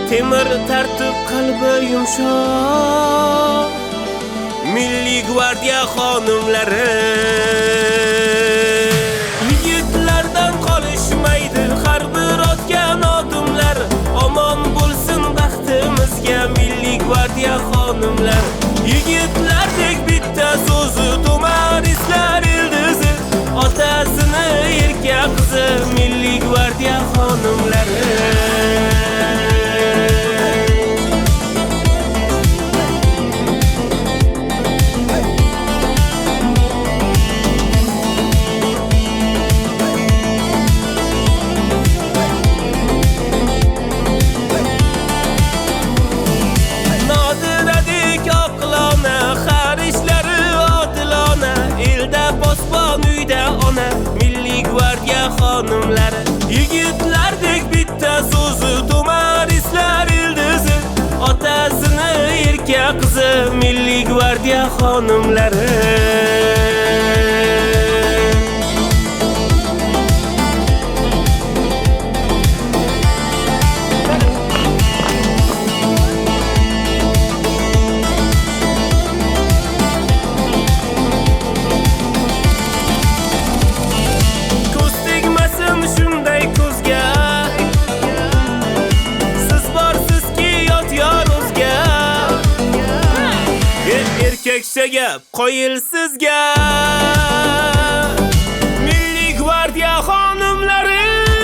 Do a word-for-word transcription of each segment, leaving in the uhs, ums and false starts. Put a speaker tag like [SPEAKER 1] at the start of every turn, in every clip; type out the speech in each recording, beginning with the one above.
[SPEAKER 1] temir tartib qalbi yumshoq Milliy gvardiya xonimlari yigitlardan qolishmaydi har bir otgan odimlar omon bo'lsin baxtimizga Milliy gvardiya xonimlar yigitlardek bitta so'zi to'marislar ildizi otasini erka qizi Milliy gvardiya xonimlari Milliy gvardiya xonimlari yigitlardek bitta so'zi to'marislar ildizi otasini erka qizi Milliy gvardiya xonimlari Keksa gap qo'yil sizga Milliy gvardiya xonimlari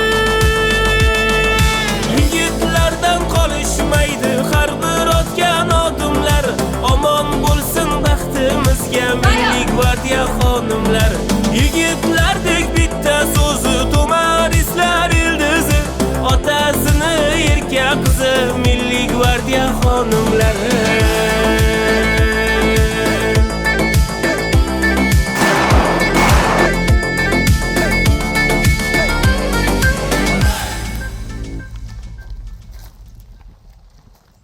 [SPEAKER 1] yigitlardan qolishmaydi har bir otgan odimlar omon bo'lsin baxtimizga Milliy gvardiya xonimlar yigitlardek bitta so'zi to'marislar ildizi otasini erka qizi Milliy gvardiya xonimlari